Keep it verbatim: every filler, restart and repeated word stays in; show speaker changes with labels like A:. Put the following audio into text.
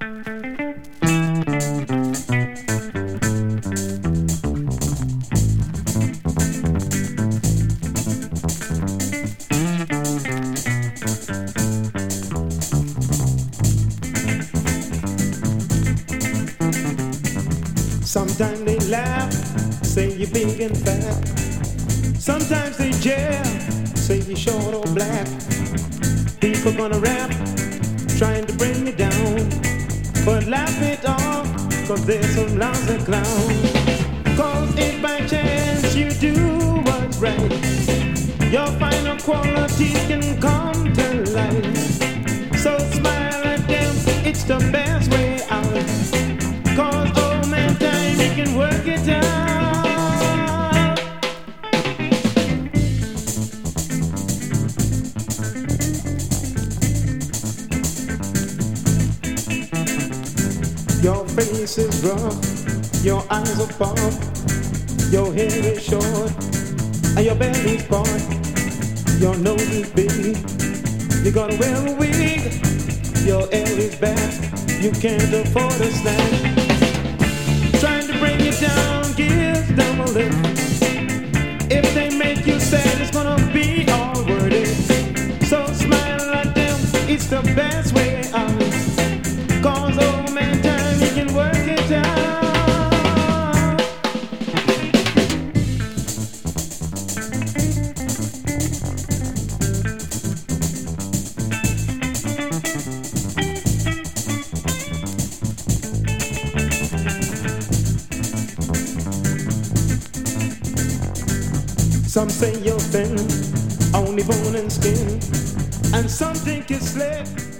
A: Sometimes they laugh, say you're big and fat. Sometimes they jail, say you're short or black. People gonna rap, trying to bring me down, but laugh it off, cause there's some lousy clowns. Cause if by chance you do what's right, your final qualities can come to light. So smile at them, it's the best way out. Cause old man time, he can work it out. Your face is rough, your eyes are puffed, your hair is short, and your belly's part. Your nose is big, you gotta wear a wig. Your hair is back, you can't afford a snack. Trying to bring you down, give them a lift. If they make you sad, it's gonna be all worth it. So smile at them, it's the best way out. Cause old man time, he can work it out. Some say you're thin, only bone and skin, and some think you're slick.